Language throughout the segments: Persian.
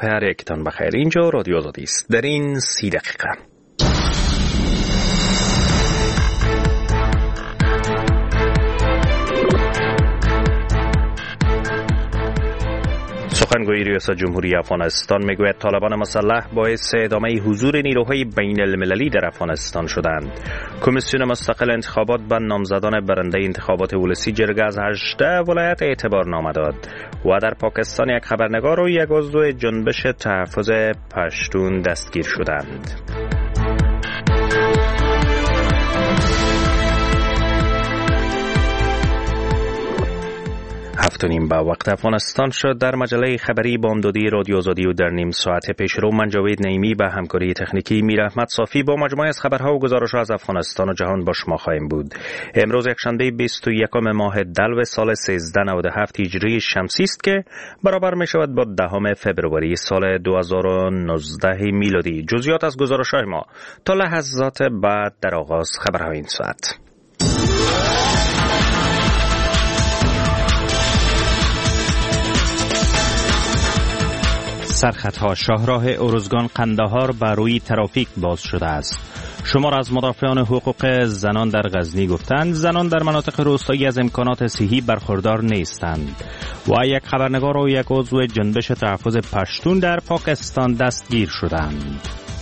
صبح هر یکتان بخیر. اینجا رادیو آزادی است. در این 30 دقیقه سخنگوی ریاست جمهوری افغانستان میگوید طالبان مسلح باعث ادامه حضور نیروهای بین المللی در افغانستان شدند. کمیسیون مستقل انتخابات به نامزدان برنده انتخابات ولسی جرگه از 18 ولایت اعتبارنامه داد و در پاکستان یک خبرنگار و یک عضو جنبش تحفظ پشتون دستگیر شدند. 7:30 به وقت افغانستان شد. در مجله خبری بامدادی رادیو آزادی و در نیم ساعت پیش رو من جاوید نعیمی به همکاری تکنیکی میر احمد صافی با مجموعه از خبرها و گزارش‌ها از افغانستان و جهان با شما خواهیم بود. امروز یکشنبه 21 ماه دلو سال 1397 هجری شمسی است که برابر می شود با 10 فبروری سال 2019 میلادی. جزئیات از گزارش‌های ما تا لحظات بعد در آغاز خبرهای این ساعت. سرخطها شاهراه ارزگان قندهار بر روی ترافیک باز شده است. شمار از مدافعان حقوق زنان در غزنی گفتند زنان در مناطق روستایی از امکانات صحی برخوردار نیستند و یک خبرنگار و یک عضو جنبش تحفظ پشتون در پاکستان دستگیر شدند.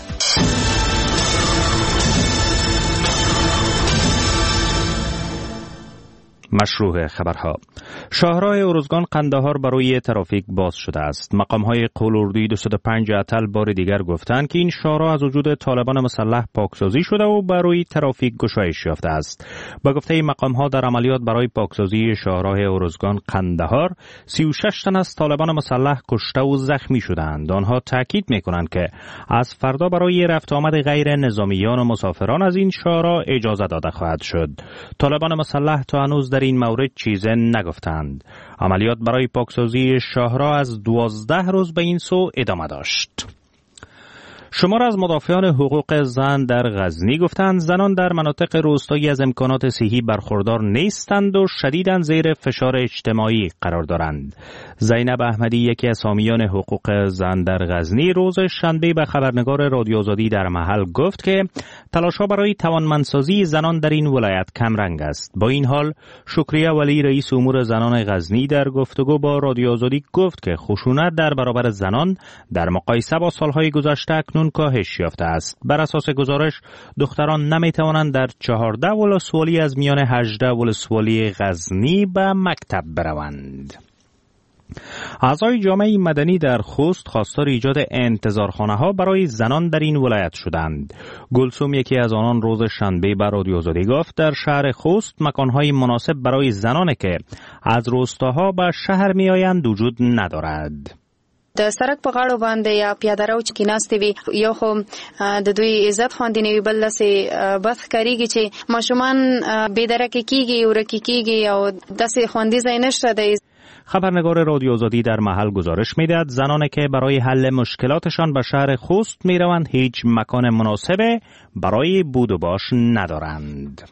مشروع خبرها. شاهراه ارزگان قندهار برای ترافیک باز شده است. مقام‌های قولوردی 205 اتل بار دیگر گفتند که این شاهراه از وجود طالبان مسلح پاکسازی شده و برای ترافیک گشایش یافته است. با گفته مقام‌ها در عملیات برای پاکسازی شاهراه ارزگان قندهار 36 تن از طالبان مسلح کشته و زخمی شدند. آنها تاکید می‌کنند که از فردا برای رفت آمد غیر نظامیان و مسافران از این شاهراه اجازه داده خواهد شد. طالبان مسلح تا هنوز در این مورد چیزی نگفتند. عملیات برای پاکسازی شاهراه از 12 روز به این سو ادامه داشت. شمار از مدافعان حقوق زن در غزنی گفتند زنان در مناطق روستایی از امکانات صحی برخوردار نیستند و شدیداً زیر فشار اجتماعی قرار دارند. زینب احمدی یکی از حامیان حقوق زن در غزنی روز شنبه به خبرنگار رادیو آزادی در محل گفت که تلاش‌ها برای توانمندسازی زنان در این ولایت کمرنگ است. با این حال شکریه ولی رئیس امور زنان غزنی در گفتگو با رادیو آزادی گفت که خشونت در برابر زنان در مقایسه با سالهای گذشته اکنون کاهش یافته است. بر اساس گزارش دختران نمیتوانند در 14 ولسوالی از میان 18 ولسوالی غزنی به مکتب بروند. اعضای جامعه مدنی در خوست خواستار ایجاد انتظارخانه‌ها برای زنان در این ولایت شدند. گلسوم یکی از آنان روز شنبه به رادیو آزادی گفت در شهر خوست مکان‌های مناسب برای زنان که از روستاها به شهر میآیند وجود ندارد. د سړک په غاړو باندې یا پیاده رو چې کیناستې وي یو خو د دوی عزت خواندې نه وي بل داسې بد ښکارېږي چې ماشومان بېدرکې کېږي ورکې کېږي او داسې خوندي ځای نشته دی. خبرنگار رادیو آزادی در محل گزارش می‌دهد زنانی که برای حل مشکلاتشان به شهر خوست می‌روند هیچ مکان مناسب برای بود و باش ندارند.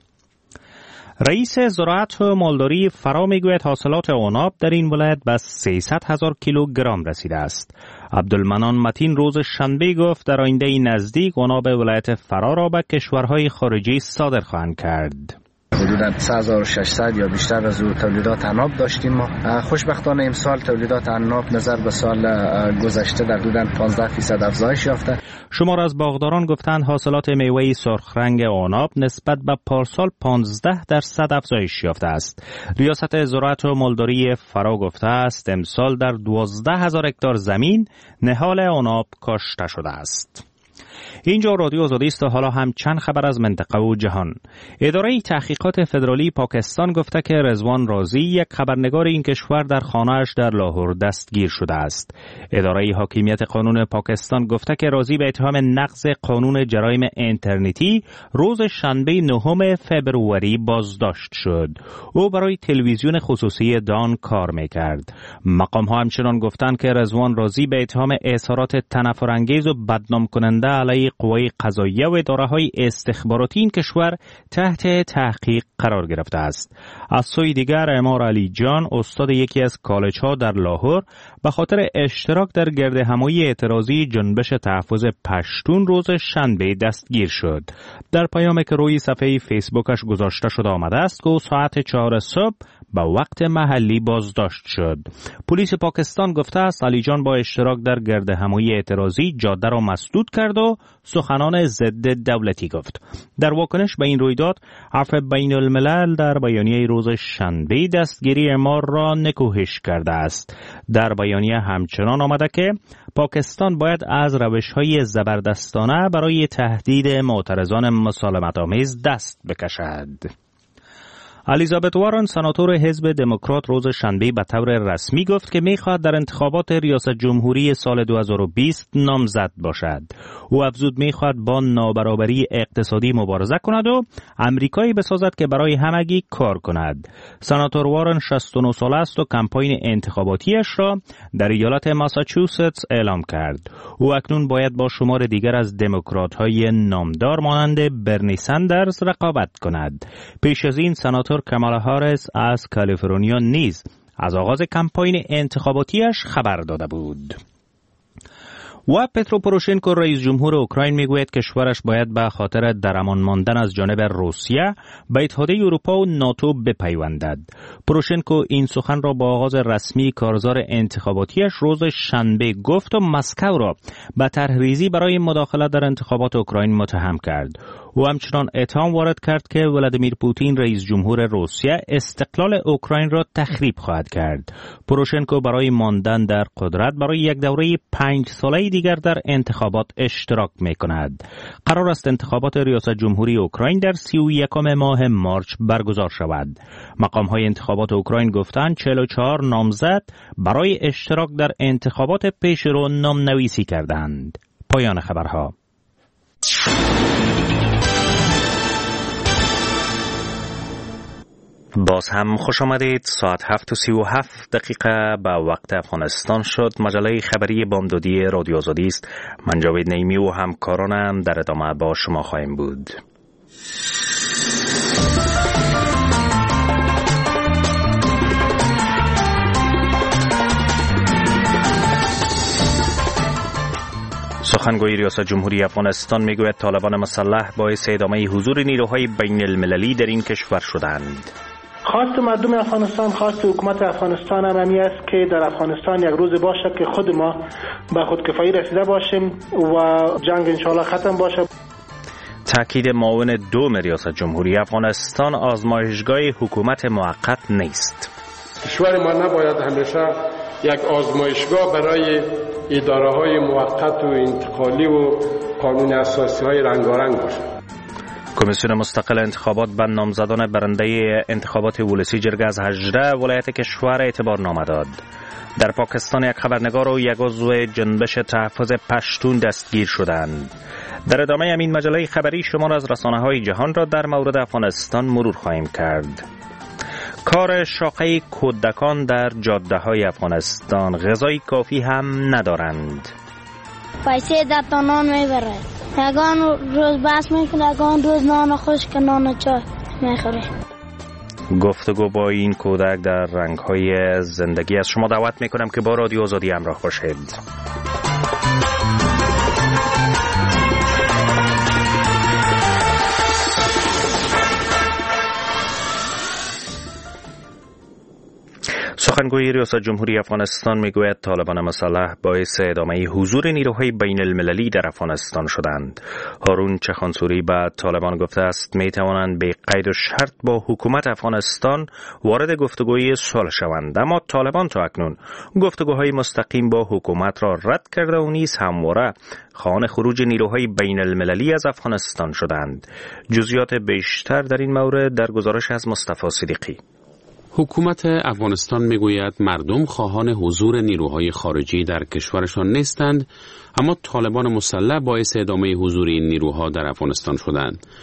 رئیس زراعت و مالداری فرا میگوید حاصلات عناب در این ولایت به 300,000 کیلوگرم رسیده است. عبدالمنان متین روز شنبه گفت در آینده نزدیک عناب ولایت فرا را به کشورهای خارجی صادر خواهند کرد. حدوداً 3600 یا بیشتر از تولیدات عناب داشتیم ما. خوشبختانه امسال تولیدات عناب نظر به سال گذشته در حدوداً 15% افزایش یافته. شمار از باغداران گفتند حاصلات میوه سرخ رنگ عناب نسبت به پارسال 15% افزایش یافته است. ریاست زراعت و مالداری فرا گفته است امسال در 12,000 هکتار زمین نهال عناب کاشته شده است. اینجا رادیو آزادی است و حالا هم چند خبر از منطقه و جهان. اداره تحقیقات فدرالی پاکستان گفته که رضوان رازی یک خبرنگار این کشور در خانه‌اش در لاهور دستگیر شده است. اداره حاکمیت قانون پاکستان گفته که رازی به اتهام نقض قانون جرایم اینترنتی روز شنبه 9 فبروری بازداشت شد. او برای تلویزیون خصوصی دان کار می‌کرد. مقام‌ها همچنان گفتند که رضوان رازی به اتهام اظهارات تنفرانگیز و بدنام کننده علیه قوای قضاییه و اداره‌های استخباراتی این کشور تحت تحقیق قرار گرفته است. از سوی دیگر اعمار علی جان، استاد یکی از کالج‌ها در لاهور، به خاطر اشتراک در گردهمایی اعتراضی جنبش تحفظ پشتون روز شنبه دستگیر شد. در پیامی که روی صفحه فیسبوکش گذاشته شده آمده است که ساعت 4 صبح به وقت محلی بازداشت شد. پلیس پاکستان گفته است علی جان با اشتراک در گردهمایی اعتراضی جاده را مسدود کرد و سخنان ضد دولتی گفت. در واکنش به این رویداد، عفو بین الملل در بیانیه روز شنبه دستگیری اعمار را نکوهش کرده است. در بیانیه همچنان آمده که پاکستان باید از روش‌های زبردستانه برای تهدید معترضان مسالمت‌آمیز دست بکشد. الیزابت وارن، سناتور حزب دموکرات، روز شنبه به طور رسمی گفت که می‌خواهد در انتخابات ریاست جمهوری سال 2020 نامزد باشد. او افزود می‌خواهد با نابرابری اقتصادی مبارزه کند و امریکایی بسازد که برای همگی کار کند. سناتور وارن 69 ساله است و کمپاین انتخاباتیش را در ایالت ماساچوست اعلام کرد. او اکنون باید با شمار دیگر از دموکرات‌های نامدار مانند برنی سندرز رقابت کند. پیش از این سناتور کامالا هاریس از کالیفرنیا نیز از آغاز کمپاین انتخاباتیش خبر داده بود. و پترو پوروشنکو، رئیس جمهور اوکراین، میگوید کشورش باید به خاطر در امان ماندن از جانب روسیه به اتحادیه اروپا و ناتو بپیوندد. پوروشنکو این سخن را با آغاز رسمی کارزار انتخاباتیش روز شنبه گفت و مسکو را به طرحریزی برای مداخله در انتخابات اوکراین متهم کرد. او همچنان اتهام وارد کرد که ولادیمیر پوتین، رئیس جمهور روسیه، استقلال اوکراین را تخریب خواهد کرد. پوروشنکو برای ماندن در قدرت برای یک دوره 5 ساله دیگر در انتخابات اشتراک می‌کند. قرار است انتخابات ریاست جمهوری اوکراین در 31 ماه مارچ برگزار شود. مقام‌های انتخابات اوکراین گفتند 44 نامزد برای اشتراک در انتخابات پیشرو نامنویسی کردند. پایان خبرها. باز هم خوش آمدید. ساعت 7:37 به وقت افغانستان شد. مجله خبری بامدادی رادیو آزادی است. من جاوید نعیمی و همکارانم در ادامه با شما خواهیم بود. سخنگوی ریاست جمهوری افغانستان میگوید طالبان مسلح باعث ادامه حضور نیروهای بین المللی در این کشور شدند. خواست مردم افغانستان، خواست حکومت افغانستان هم همی است که در افغانستان یک روز باشه که خود ما به خودکفایی رسیده باشیم و جنگ انشاءالله ختم باشه. تأکید معاون دوم ریاست جمهوری افغانستان: آزمایشگاه حکومت موقت نیست. کشور ما نباید همیشه یک آزمایشگاه برای اداره‌های موقت و انتقالی و قانون اساسی‌های رنگارنگ باشد. کمیسیون مستقل انتخابات به نامزدان برنده انتخابات ولسی جرگه از هجره ولایت کشور اعتبارنامه داد. در پاکستان یک خبرنگار و یک عضو جنبش تحفظ پشتون دستگیر شدند. در ادامه همین مجله خبری شمار از رسانه‌های جهان را در مورد افغانستان مرور خواهیم کرد. کار شاخه کودکان در جاده‌های افغانستان: غذای کافی هم ندارند. پیسه در نان میبره، یگان روز بس میکنه، یگان روز نان خشک نان چای میخوره. گفتگو با این کودک در رنگ‌های زندگی از شما دعوت میکنم که با رادیو آزادی همراه باشید. سخنگوی ریاست جمهوری افغانستان میگوید طالبان مسلح باعث ادامه حضور نیروهای بین المللی در افغانستان شدند. هارون چخانسوری به طالبان گفته است میتوانند به قید و شرط با حکومت افغانستان وارد گفتگوی صلح شوند، اما طالبان تا اکنون گفتگوهای مستقیم با حکومت را رد کرده و نیز همواره خواهان خروج نیروهای بین المللی از افغانستان شدند. جزئیات بیشتر در این مورد در گزارش از مصطفی صدیقی. حکومت افغانستان میگوید مردم خواهان حضور نیروهای خارجی در کشورشان نیستند، اما طالبان مسلح باعث ادامه حضور این نیروها در افغانستان شدند.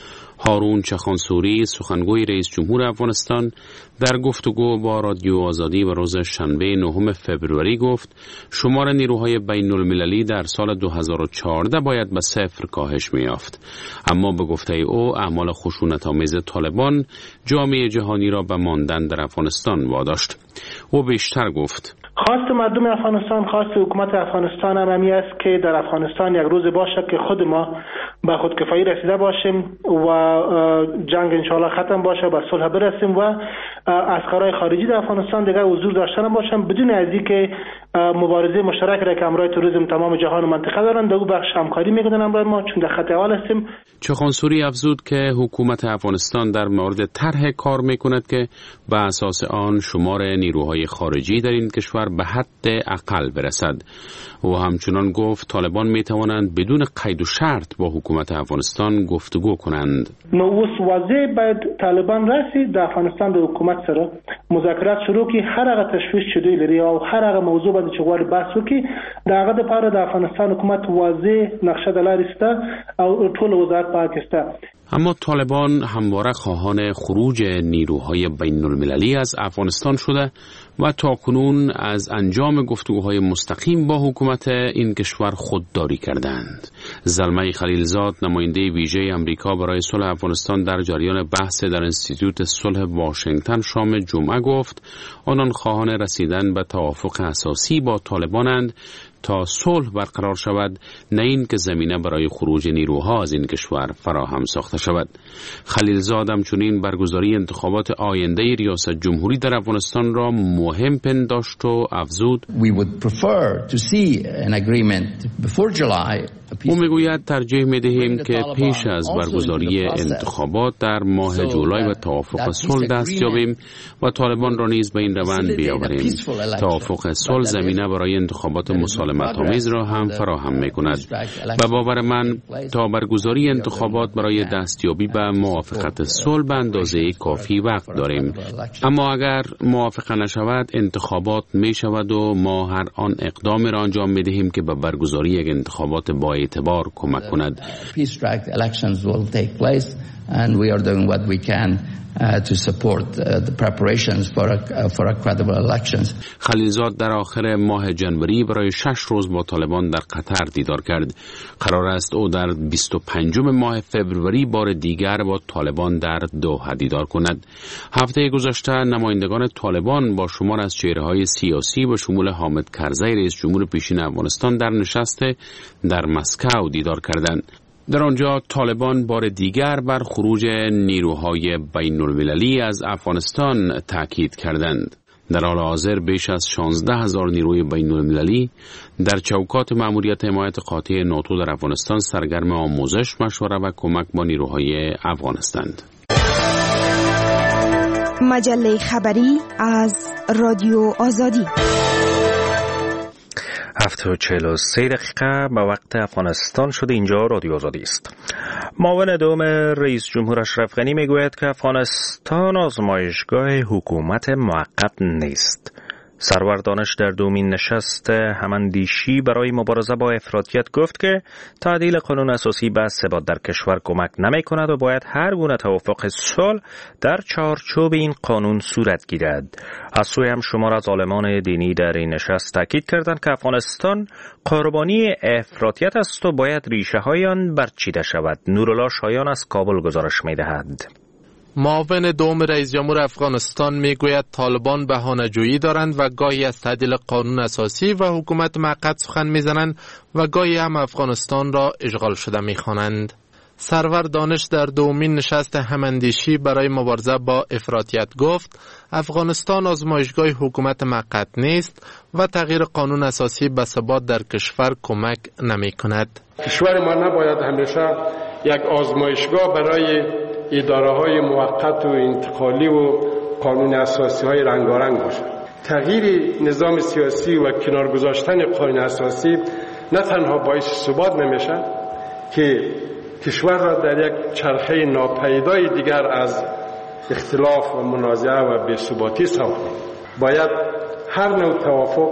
هارون چخانسوری سخنگوی رئیس جمهور افغانستان در گفتگو با رادیو آزادی و روز شنبه 9 فوریه گفت شمار نیروهای بین المللی در سال 2014 باید به 0 کاهش می‌یافت. اما به گفته او اعمال خشونت‌آمیز طالبان جامعه جهانی را به ماندن در افغانستان واداشت. او بیشتر گفت خواست مردم افغانستان، خواست حکومت افغانستان هم همی است که در افغانستان یک روز باشه که خود ما به خودکفایی رسیده باشیم و جنگ انشاءالله ختم باشه، به صلح برسیم و عسکرای خارجی در افغانستان دیگر حضور داشتن باشن بدون از اینکه مبارزه مشترک را که امرای توریسم تمام جهان و منطقه دارن در او بخش همکاری میکنن امرای ما، چون در خط اول هستیم. چخانسوری افزود که حکومت افغانستان در مورد طرح کار میکند که به اساس آن شمار نیروهای خارجی در این کشور به حد اقل برسد. و همچنان گفت طالبان میتوانند بدون قید و شرط با حکومت افغانستان گفتگو کنند. نووس واضح باید طالبان رسید در افغانستان به حکومت سره مذاکرات شروع کی، هر هغه تشویش شده لري او هر هغه موضوع باندې چغوار بحث وکي دا هغه د پاره د افغانستان حکومت واضح نقشه د لارې سته او ټول وزارت پاکستان. اما طالبان همواره خواهان خروج نیروهای بین المللی از افغانستان شده و تاکنون از انجام گفتگوهای مستقیم با حکومت این کشور خودداری کردند. زلمه خلیلزاد نماینده ویژه امریکا برای صلح افغانستان در جریان بحث در انستیتوت صلح واشنگتن شام جمعه گفت آنان خواهان رسیدن به توافق اساسی با طالبانند تا صلح برقرار شود، نه این که زمینه برای خروج نیروها از این کشور فراهم ساخته شود. خلیلزاد همچنین برگزاری انتخابات آینده ریاست جمهوری در افغانستان را مهم پنداشت و افزود او میگوید ترجیح میدهیم که پیش از برگزاری انتخابات در ماه جولای به توافق صلح دست یابیم و طالبان را نیز به این روند بیاوریم. توافق صلح زمینه برای انتخابات مسالمت‌آمیز را هم فراهم میکند. به باور من تا برگزاری انتخابات برای دستیابی به موافقت صلح به اندازه کافی وقت داریم. اما اگر موافقه نشود انتخابات می شود و ما هر آن اقدامی را انجام میدهیم که به برگزاری یک انتخابات با اعتبار کمک کند. to support the preparations for a credible elections. خلیلزاد در آخر ماه جنوری برای 6 روز با طالبان در قطر دیدار کرد. قرار است او در 25 ماه فوریه بار دیگر با طالبان در دوحه دیدار کند. هفته گذشته نمایندگان طالبان با شمار از چهره‌های سیاسی به شمول حامد کرزی رئیس جمهور پیشین افغانستان در نشست در مسکو دیدار کردند. در آنجا طالبان بار دیگر بر خروج نیروهای بین المللی از افغانستان تاکید کردند. در حال حاضر بیش از 16,000 نیروی بین المللی در چوکات مأموریت حمایت قاطع ناتو در افغانستان سرگرم آموزش، مشوره و کمک با نیروهای افغانستان. مجله خبری از رادیو آزادی. 7:43 به وقت افغانستان شده. اینجا رادیو آزادی است. معاون دوم رئیس جمهور اشرف غنی میگوید که افغانستان آزمایشگاه حکومت موقت نیست. سرور دانش در دومین نشست هماندیشی برای مبارزه با افراطیت گفت که تعدیل قانون اساسی به ثبات در کشور کمک نمی کند و باید هر گونه توافق صلح در چارچوب این قانون صورت گیرد. از سوی هم شمار از عالمان دینی در این نشست تاکید کردند که افغانستان قربانی افراطیت است و باید ریشه های آن برچیده شود. نورالله شایان از کابل گزارش می دهد. معاون دوم رئیس جمهور افغانستان میگوید طالبان بهانه‌جویی دارند و گاهی از تعدیل قانون اساسی و حکومت موقت سخن میزنند و گاهی هم افغانستان را اشغال شده میخوانند. سرور دانش در دومین نشست هماندیشی برای مبارزه با افراطیت گفت افغانستان آزمایشگاه حکومت موقت نیست و تغییر قانون اساسی به ثبات در کشور کمک نمی کند. کشور ما نباید همیشه یک آزمایشگاه برای اداره‌های موقت و انتقالی و قانون اساسی‌های رنگارنگ باشد. تغییر نظام سیاسی و کنار گذاشتن قانون اساسی نه تنها باعث ثبات نمیشه که کشور را در یک چرخه ناپیدای دیگر از اختلاف و منازعه و بی‌ثباتی ساخته. باید هر نوع توافق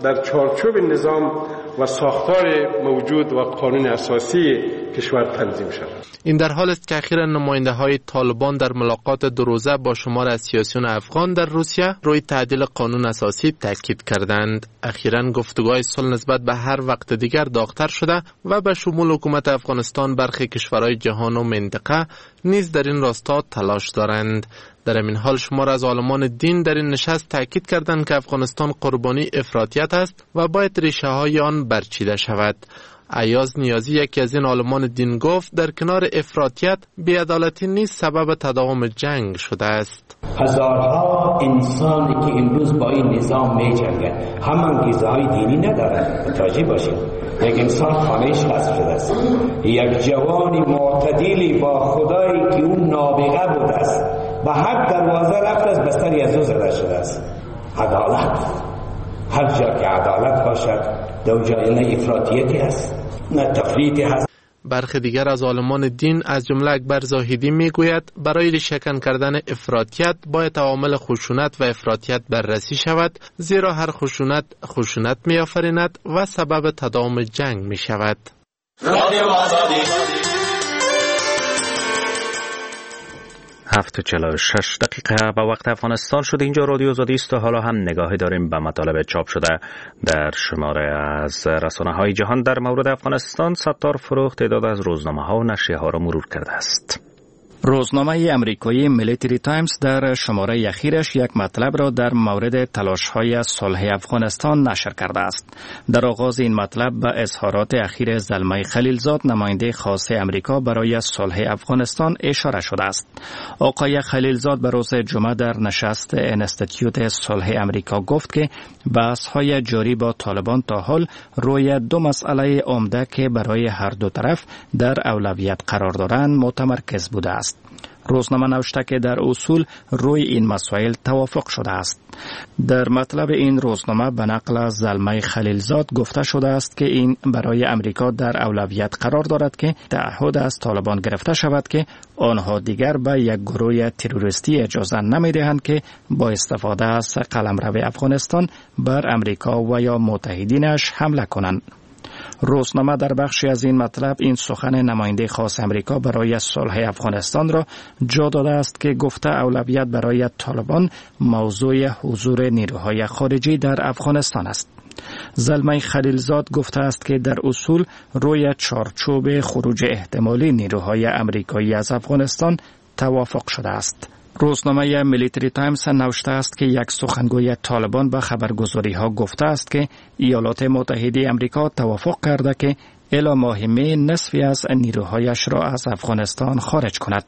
در چارچوب نظام و ساختار موجود و قانون اساسی کشور تنظیم شود. این در حال است که اخیراً نماینده‌های طالبان در ملاقات دو روزه با شمار از سیاسیون افغان در روسیه روی تعدیل قانون اساسی تاکید کردند. اخیراً گفتگوهای صلح نسبت به هر وقت دیگر داغ‌تر شده و به شمول حکومت افغانستان برخی کشورهای جهان و منطقه نیز در این راستا تلاش دارند. در این حال شمار از عالمان دین در این نشست تاکید کردند که افغانستان قربانی افراطیت است و باید ریشه‌های آن برچیده شود. ایاز نیازی یکی از این عالمان دین گفت در کنار افراطیت بی‌عدالتی نیز سبب تداوم جنگ شده است. هزارها انسانی که امروز با این نظام می‌جنگند هم انگیزه‌های دینی ندارند. متوجه باشید یک انسان خانه‌اش غصب شده است، یک جوانی معتدلی با خدایی که اون نابغه بوده است به هر دروازه رفته است بستری از او زده شده است. عدالت هر جا که عدالت باشد در جای نه افراطیتی هست نه تفریطی هست. برخی دیگر از عالمان دین از جمله اکبر زاهدی میگوید برای ریشه‌کن کردن افراطیت باید عوامل خشونت و افراطیت بررسی شود، زیرا هر خشونت می‌آفریند و سبب تداوم جنگ می‌شود. 7:46 دقیقه به وقت افغانستان شده. اینجا رادیو آزادی است و حالا هم نگاهی داریم به مطالب چاپ شده در شماره از رسانه‌های جهان در مورد افغانستان. ستار فروخت تعداد از روزنامه‌ها و نشریه‌ها را مرور کرده است. روزنامه امریکایی میلیتری تایمز در شماره اخیرش یک مطلب را در مورد تلاش‌های صلح افغانستان نشر کرده است. در آغاز این مطلب به اظهارات اخیر زلمه خلیلزاد نماینده خاص امریکا برای صلح افغانستان اشاره شده است. آقای خلیلزاد به روز جمعه در نشست انستیتیوت صلح امریکا گفت که بحث‌های جاری با طالبان تا حال روی دو مسئله عمده که برای هر دو طرف در اولویت قرار دارند متمرکز بوده است. روزنامه نوشته که در اصول روی این مسائل توافق شده است. در مطلب این روزنامه به نقل از زلمه خلیلزاد گفته شده است که این برای امریکا در اولویت قرار دارد که تعهد از طالبان گرفته شود که آنها دیگر به یک گروه تروریستی اجازه نمی‌دهند که با استفاده از قلمرو افغانستان بر امریکا و یا متحدینش حمله کنند. روزنامه در بخشی از این مطلب این سخن نماینده خاص امریکا برای صلح افغانستان را جا داده است که گفته اولویت برای طالبان موضوع حضور نیروهای خارجی در افغانستان است. زلمه خلیلزاد گفته است که در اصول روی چارچوب خروج احتمالی نیروهای امریکایی از افغانستان توافق شده است. روزنامه میلیتری تایمز نوشته است که یک سخنگوی طالبان به خبرگزاری ها گفته است که ایالات متحده امریکا توافق کرده که الی ماه می نصفی از نیروهایش را از افغانستان خارج کند.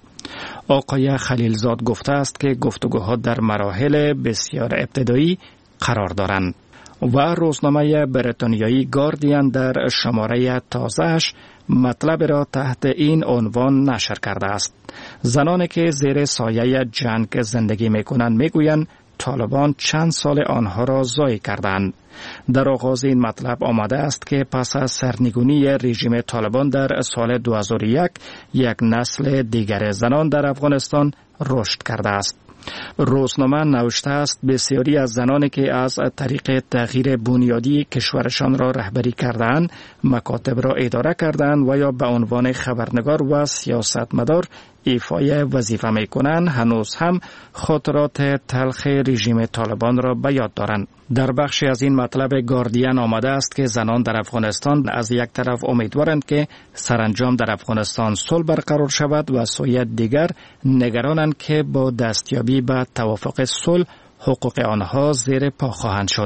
آقای خلیلزاد گفته است که گفتگوها در مراحل بسیار ابتدایی قرار دارند. و روزنامه بریتانیایی گاردین در شماره تازه‌اش مطلب را تحت این عنوان نشر کرده است. زنانی که زیر سایه جنگ زندگی می‌کنند می‌گویند طالبان چند سال آنها را ضایع کردند. در آغاز این مطلب آمده است که پس از سرنگونی رژیم طالبان در سال 2001 یک نسل دیگر زنان در افغانستان رشد کرده است. روزنامه نوشته است بسیاری از زنانی که از طریق تغییر بنیادی کشورشان را رهبری کردند، مکاتب را اداره کردند و یا به عنوان خبرنگار و سیاستمدار ایفای وظیفه می کنند، هنوز هم خاطرات تلخ رژیم طالبان را به یاد دارند. در بخشی از این مطلب گاردین آمده است که زنان در افغانستان از یک طرف امیدوارند که سرانجام در افغانستان صلح برقرار شود و سوی دیگر نگرانند که با دستیابی به توافق صلح حقوق آنها زیر پا خواهند شد.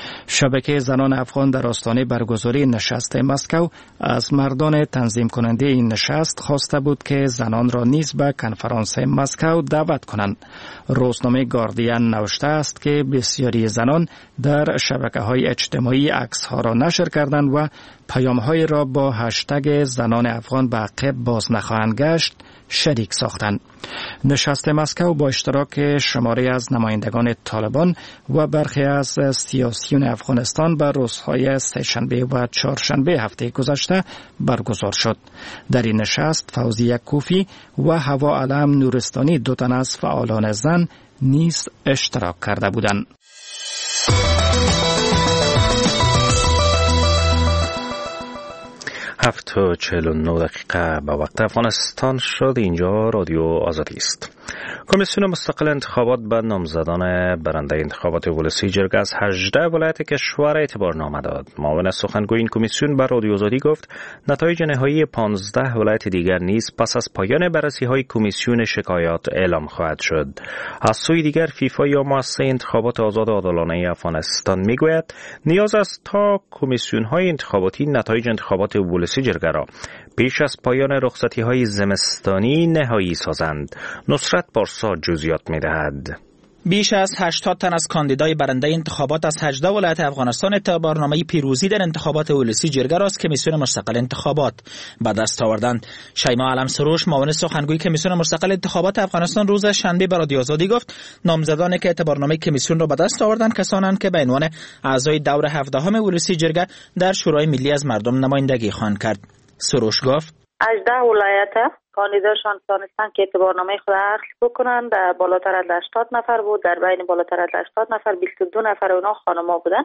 شبکه زنان افغان در آستانه برگزاری نشست مسکو از مردان تنظیم کننده این نشست خواسته بود که زنان را نیز به کنفرانس مسکو دعوت کنند. روزنامه گاردین نوشته است که بسیاری زنان در شبکه‌های اجتماعی عکس‌ها را نشر کردند و پیام‌های را با هشتگ زنان افغان به عقب باز نخواهند گشت شریک ساختند. نشست مسکو با اشتراک شماری از نمایندگان طالبان و برخی از سیاسیون افغانستان بر روزهای سه‌شنبه و چهارشنبه هفته گذشته برگزار شد. در این نشست فوزیه کوفی و هوا علم نورستانی دو تن از فعالان زن نیز اشتراک کرده بودند. 7:49 به وقت افغانستان شد. اینجا رادیو آزادی است. کمیسیون مستقل انتخابات به نامزدان برنده انتخابات ولسی جرگه از 18 ولایت کشور اعتبارنامه داد. معاون سخنگوی این کمیسیون به رادیو آزادی گفت نتایج نهایی 15 ولایت دیگر نیز پس از پایان بررسی‌های کمیسیون شکایات اعلام خواهد شد. از سوی دیگر فیفا یا مؤسسه انتخابات آزاد و عادلانه افغانستان میگوید نیاز است تا کمیسیون‌های انتخاباتی نتایج انتخابات ولسی جرگه را پیش از پایان رخصتی‌های زمستانی نهایی سازند. نصرت پارسا جزئیات می‌دهد. بیش از 80 تن از کاندیدای برنده انتخابات از 18 ولایت افغانستان اعتبارنامه پیروزی در انتخابات ولسی جرگه را از کمیسیون مستقل انتخابات به دست آوردند. شیما علم سروش معاون سخنگوی کمیسیون مستقل انتخابات افغانستان روز شنبه به رادیو آزادی گفت نامزدانی که اعتبارنامه کمیسیون را به دست آوردند کسانند که به عنوان اعضای دور 17 ولسی جرگه در شورای ملی از مردم نمایندگی خواهند کرد. سروش گفت 18 ولایت کاندیداشان تانستن که اعتبارنامه خود اخذ بکنند. بالاتر از 80 نفر بود. در بین بالاتر از 80 نفر 22 نفر اونا خانما بودن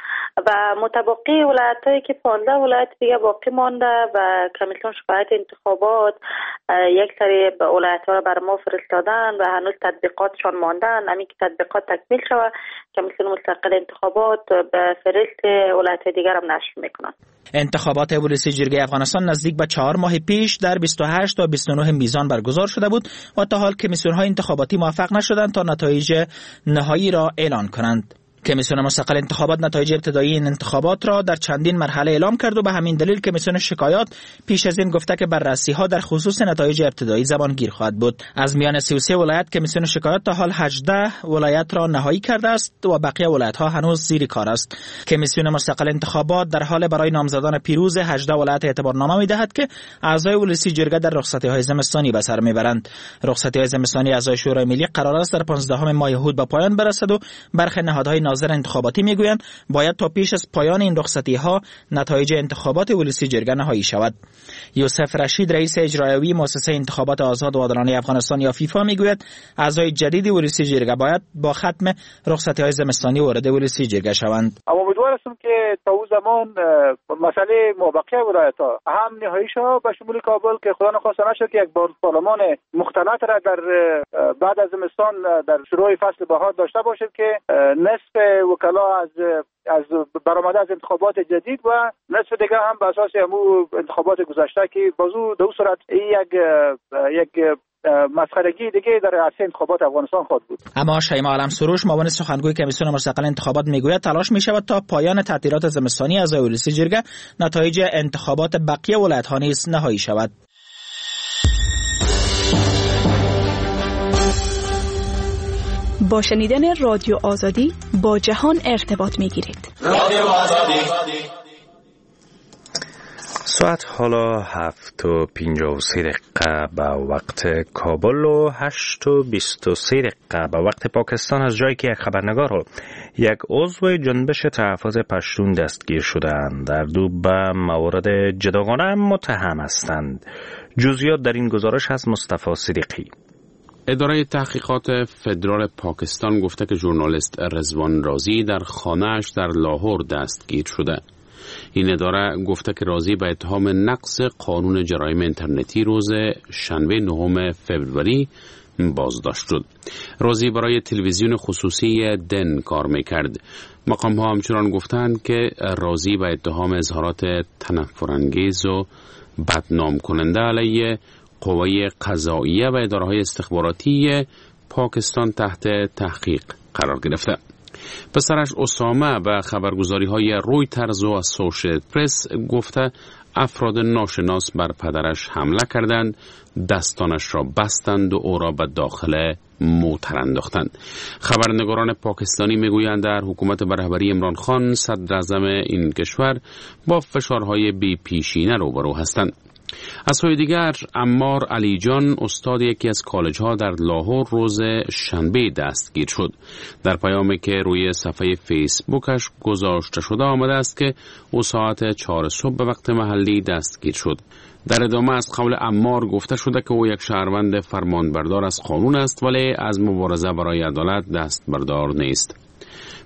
و متبقی ولایتایی که 15 ولایت دیگه باقی مانده و کمیسیون شکایت انتخابات یک سری ولایت‌ها را بر ما فرستادن و هنوز تطبیقاتشان ماندن. همین که تطبیقات تکمیل شود کمیسیون مستقل انتخابات به فهرست ولایت دیگر هم نشر میکنن. انتخابات ولسی جرگه افغانستان نزدیک به 4 ماه پیش در 28 تا 29 میزان برگزار شده بود و تا حال کمیسیون‌های انتخاباتی موفق نشدند تا نتایج نهایی را اعلان کنند. کمیسیون مستقل انتخابات نتایج ابتدایی این انتخابات را در چندین مرحله اعلام کرد و به همین دلیل کمیسیون شکایات پیش از این گفته که بررسی‌ها در خصوص نتایج ابتدایی زبانگیر خواهد بود. از میان 33 ولایت کمیسیون شکایات تا حال 18 ولایت را نهایی کرده است و بقیه ولایت‌ها هنوز زیر کار است. کمیسیون مستقل انتخابات در حال برای نامزدان پیروز 18 ولایت اعتبارنامه می‌دهد که اعضای ولسی جرگه در رخصتی‌های زمستانی به سر می‌برند. رخصتی‌های زمستانی اعضای شورای ملی قرار است در 15 ماه یهود به پایان برسد و برخی نهادهای ناظر انتخاباتی میگویند باید تا پیش از پایان این رخصتی‌ها نتایج انتخابات ولسی جرگه نهایی شود. یوسف رشید رئیس اجرایی مؤسسه انتخابات آزاد و عادلانه افغانستان یا فیفا میگوید اعضای جدید ولسی جرگه باید با ختم رخصتی‌های زمستانی وارد ولسی جرگه شوند. امیدوار هستم که تا اون زمان مسئله مابقی ولایت‌ها هم نهایی شود به شمول کابل که خدا نخواسته نشه که یک بار پارلمان مختلط را در بعد از زمستان در شروع فصل بهار داشته باشیم که نصف وکلا از برآمده از انتخابات جدید و نصف دیگه هم به اساس همون انتخابات گذشته که بازو دو صورت یک مسخرگی دیگه در عرصه انتخابات افغانستان خواهد بود. اما شیما علم سروش معاون سخنگوی کمیسیون مستقل انتخابات میگوید تلاش میشود تا پایان تعطیلات زمستانی اعضای ولسی جرگه نتایج انتخابات بقیه ولایت‌ها نیز نهایی شود. با شنیدن رادیو آزادی با جهان ارتباط میگیرید. رادیو آزادی. ساعت حالا 7:53 به وقت کابل و 8:23 به وقت پاکستان از جایی که یک خبرنگار و یک عضو جنبش تحفظ پشتون دستگیر شدند. در دو به موارد جداگانه متهم هستند. جزئیات در این گزارش از مصطفی صدیقی. اداره تحقیقات فدرال پاکستان گفته که ژورنالیست رضوان رازی در خانه‌اش در لاهور دستگیر شده. این اداره گفته که رازی به اتهام نقض قانون جرایم اینترنتی روز شنبه 9 فوریه بازداشت شد. رازی برای تلویزیون خصوصی دن کار میکرد. مقام ها همچنان گفتند که رازی به اتهام اظهارات تنفرانگیز و بدنام کننده علیه قوه قضاییه و اداره‌های استخباراتی پاکستان تحت تحقیق قرار گرفته. پسرش اسامه به خبرگزاری‌های رویترز و اسوشییتد پرس گفته افراد ناشناس بر پدرش حمله کردند، دستانش را بستند و او را به داخل موتر انداختند. خبرنگاران پاکستانی میگویند در حکومت به رهبری عمران خان صدر اعظم این کشور با فشارهای بی پیشینه روبرو هستند. از سوی دیگر عمار علی جان استاد یکی از کالج‌ها در لاهور روز شنبه دستگیر شد. در پیامی که روی صفحه فیسبوکش گذاشته شده آمده است که او ساعت 4 صبح به وقت محلی دستگیر شد. در ادامه از قول عمار گفته شده که او یک شهروند فرمانبردار از قانون است ولی از مبارزه برای عدالت دست بردار نیست.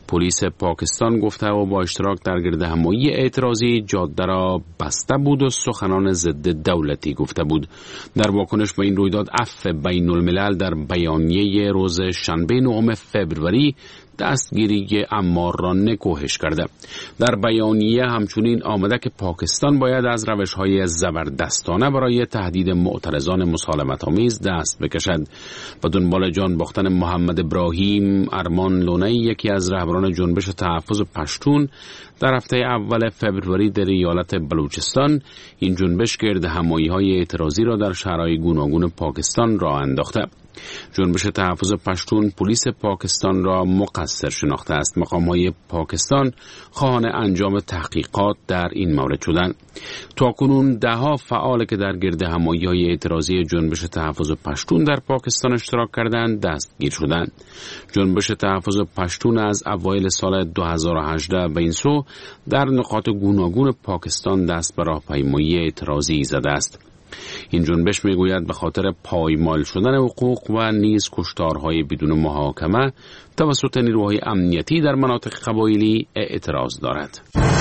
پلیس پاکستان گفته و با اشتراک در گردهمایی اعتراضی جاده را بسته بود و سخنان ضد دولتی گفته بود. در واکنش به این رویداد عفو بین الملل در بیانیه روز شنبه 9 فوریه دستگیری عمار را نکوهش کرده. در بیانیه همچنین آمده که پاکستان باید از روش‌های زبردستانه برای تهدید معترضان مسالمت‌آمیز دست بکشد. و دنبال جان باختن محمد ابراهیم ارمان لونی، یکی از رهبران جنبش تحفظ پشتون، در هفته اول فوریه در ایالت بلوچستان این جنبش گردهمایی‌های اعتراضی را در شهرهای گوناگون پاکستان راه انداخته. جنبش تحفظ پشتون پلیس پاکستان را مقصر شناخته است. مقام‌های پاکستان خواهان انجام تحقیقات در این مورد شدند. تاکنون ده‌ها فعال که در گردهمایی‌های اعتراضی جنبش تحفظ پشتون در پاکستان اشتراک کردند دستگیر شدند. جنبش تحفظ پشتون از اوایل سال 2018 به این سو در نقاط گوناگون پاکستان دست به راهپیمایی اعتراضی زده است. این جنبش میگوید به خاطر پایمال شدن حقوق و نیز کشتارهای بدون محاکمه توسط نیروهای امنیتی در مناطق قبایلی اعتراض دارد.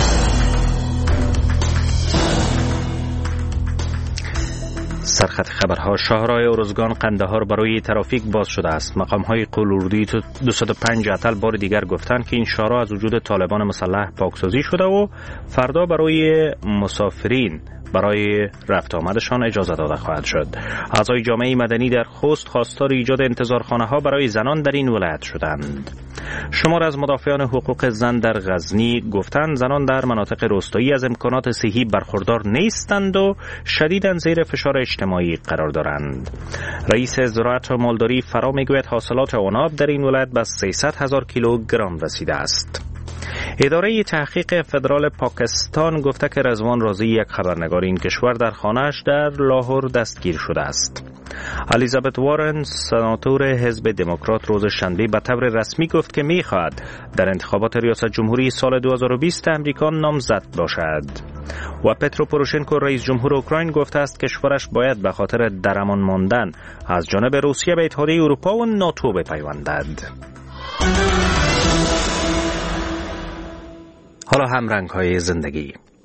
سرخط خبرها: شاهراه ارزگان قندهار برای ترافیک باز شده است. مقام‌های قلوردی 205 اتل بار دیگر گفتند که این شاهراه از وجود طالبان مسلح پاکسازی شده و فردا برای مسافرین برای رفت آمدشان اجازه داده خواهد شد. اعضای جامعه مدنی در خوست خواستار ایجاد انتظارخانه‌ها برای زنان در این ولایت شدند. شمار از مدافعان حقوق زن در غزنی گفتند زنان در مناطق روستایی از امکانات صحی برخوردار نیستند و شدیداً زیر فشار اجتماعی قرار دارند. رئیس زراعت و مالداری فرا میگوید حاصلات عناب در این ولایت به 300,000 کیلوگرم رسیده است. اداره تحقیق فدرال پاکستان گفته که رضوان رازی، یک خبرنگار این کشور، در خانه‌اش در لاهور دستگیر شده است. الیزابت وارن، سناتور حزب دموکرات، روز شنبه به طور رسمی گفت که می‌خواهد در انتخابات ریاست جمهوری سال 2020 امریکا نامزد باشد. و پترو پوروشنکو، رئیس جمهور اوکراین، گفته است کشورش باید به خاطر درمان ماندن از جانب روسیه به اتحادیه اروپا و ناتو بپیوندد. حالا هم رنگ‌های زندگی.